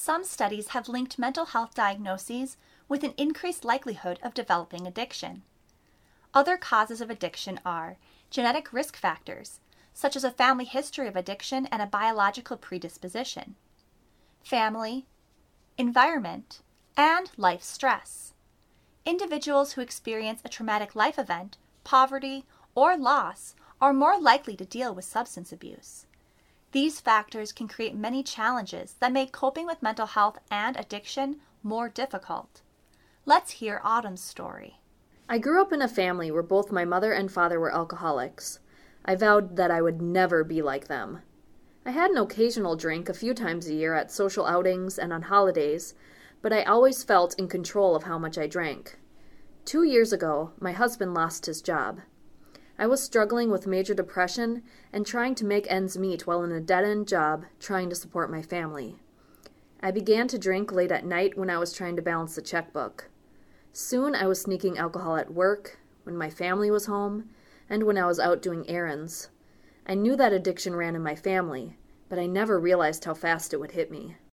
some studies have linked mental health diagnoses with an increased likelihood of developing addiction. Other causes of addiction are genetic risk factors, such as a family history of addiction and a biological predisposition, family, environment, and life stress. Individuals who experience a traumatic life event, poverty, or loss are more likely to deal with substance abuse. These factors can create many challenges that make coping with mental health and addiction more difficult. Let's hear Autumn's story. I grew up in a family where both my mother and father were alcoholics. I vowed that I would never be like them. I had an occasional drink a few times a year at social outings and on holidays, but I always felt in control of how much I drank. 2 years ago, my husband lost his job. I was struggling with major depression and trying to make ends meet while in a dead-end job trying to support my family. I began to drink late at night when I was trying to balance the checkbook. Soon I was sneaking alcohol at work, when my family was home, and when I was out doing errands. I knew that addiction ran in my family, but I never realized how fast it would hit me.